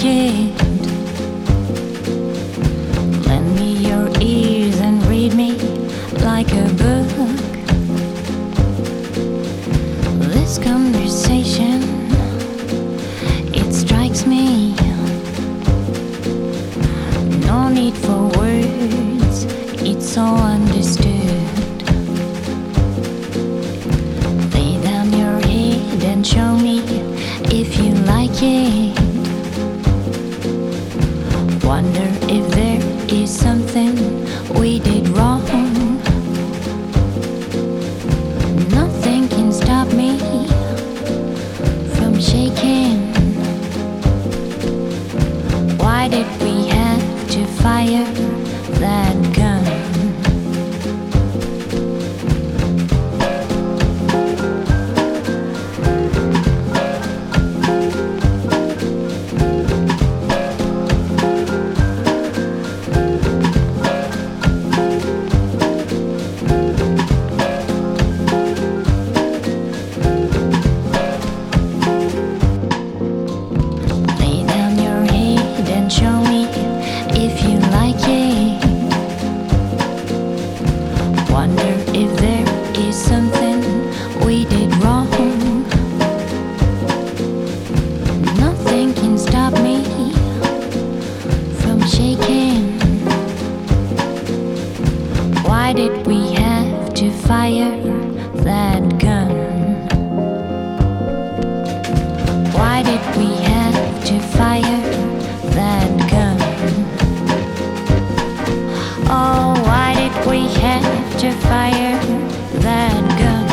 it. Lend me your ears and read me like a book. This conversation, it strikes me. No need for words, it's all understood. Lay down your head and show me if you like it. Wonder if there is something we did wrong. Nothing can stop me from shaking. Why did we have to fire that gun? Show me if you like it. Wonder if there is something we did wrong. Nothing can stop me from shaking. Why did we have to fire that gun? Why did we have to fire that gun? Oh, why did we have to fire that gun?